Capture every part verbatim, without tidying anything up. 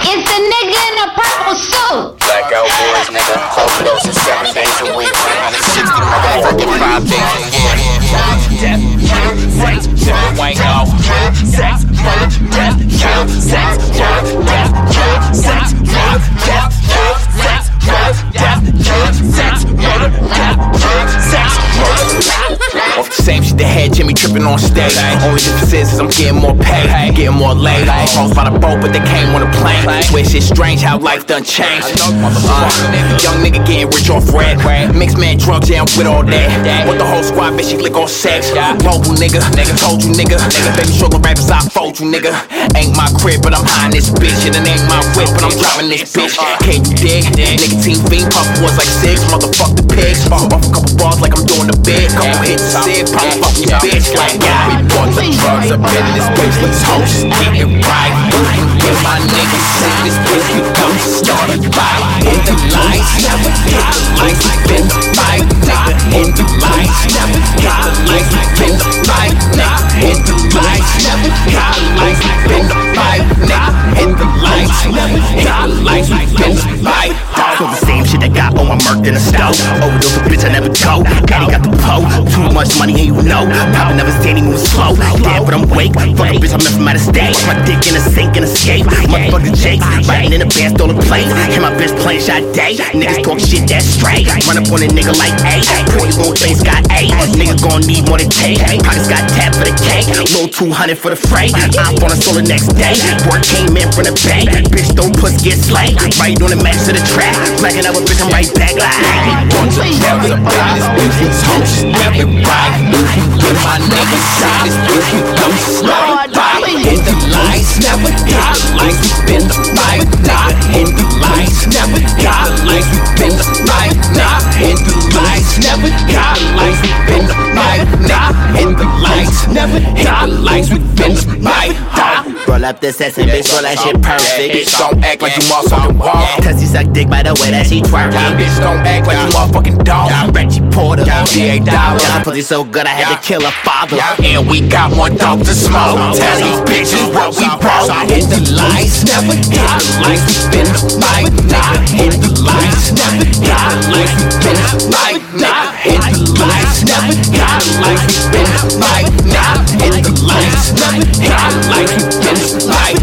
It's the nigga in the purple suit. Blackout boys, nigga. Overdosing seven days a week. three hundred sixty motherfucking five days a year. Death, kill, sex, kill, wango. Sex, murder, death, kill, sex, murder, death, kill, sex, murder, death, kill, sex, murder, death, kill, sex, murder, death, kill, sex, murder. Off the same shit that had Jimmy tripping on stage. Only difference is, is I'm getting more paid, getting more laid. Hoes by the boat, but they came on a plane. Swear shit's strange how life done changed. Uh, young nigga getting rich off red. Mixed man drugs, yeah, I'm with all that. What the whole squad, bitch, she lick on sex. Global nigga, nigga, told you nigga. Nigga, baby, struggle rappers, I fold you nigga. Ain't my crib, but I'm high in this bitch. And it ain't my whip, but I'm driving this bitch. Can't you dig? Nicotine fiend, puff boys like six. Motherfuck the pigs. Off a couple bars like I'm doing the big. Couple hits, sick, probably fucking your bitch. Like, yeah, we bought the drugs up in this bitch. Let's host, get it right. Get my niggas in this bitch. We don't start a fight. Hit the lights, never hit the lights. We been the fight, nigga. Hit the lights, never hit the lights. We been the fight, nigga. Hit the lights, never hit the lights. We been the fight, nigga. Hit the lights, never hit the lights. We been the fight. So the same shit I got on my murked in the stove. Overdose a bitch I never go. Daddy got the pole. Too much money and you know. Papa never stayed, he move slow. Dead but I'm wake. Fuck a bitch, I'm from out of state. My dick in a sink and escape. Motherfucking Jakes. Riding in the van, stole a plate. And my bitch playing shot day. Niggas talk shit that's straight. Run up on a nigga like A. Pretty little face got A. Nigga gon' need more than cake. Pockets got tapped for the cake. Little two hundred for the freight. I'm on a solo next day. Work came in from the bank. Bitch don't puss get slayed. Right on the match to the track. Blacking out with bitch, I'm right back like Bunch of drugs up in this bitch. Let's host, get it right. Get my niggas in this bitch. We don't slide by. Hit the lights, never hit the lights. We been the fight, nah. Hit the lights, never hit the lights. We been the fight, nah. Hit the lights, never hit the lights. We been the fight, nah. Hit the lights, never hit the lights. We been the fight, nah. roll up the session, bitch, roll that shit perfect. Bitch, don't act like you motherfucking walk. Cause you suck dick by the way that she twerk. Bitch, don't act like you motherfucking dog. Reggie Porter, G A dollars. Got pussy so good I had to kill her father. And we got more dope to smoke. Tell these bitches what we broke. Hit the lights, never hit the lights. We been the fight, nigga. Hit the lights, never hit the lights. We been the fight, nigga. Hit the lights, never hit the lights. We been the fight, nigga. Hit the lights, never hit the lights. We been the fight.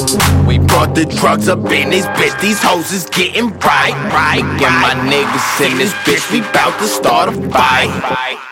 We brought the drugs up in this bitch. These hoes is getting right, right. Get my niggas in this bitch. We bout to start a fight.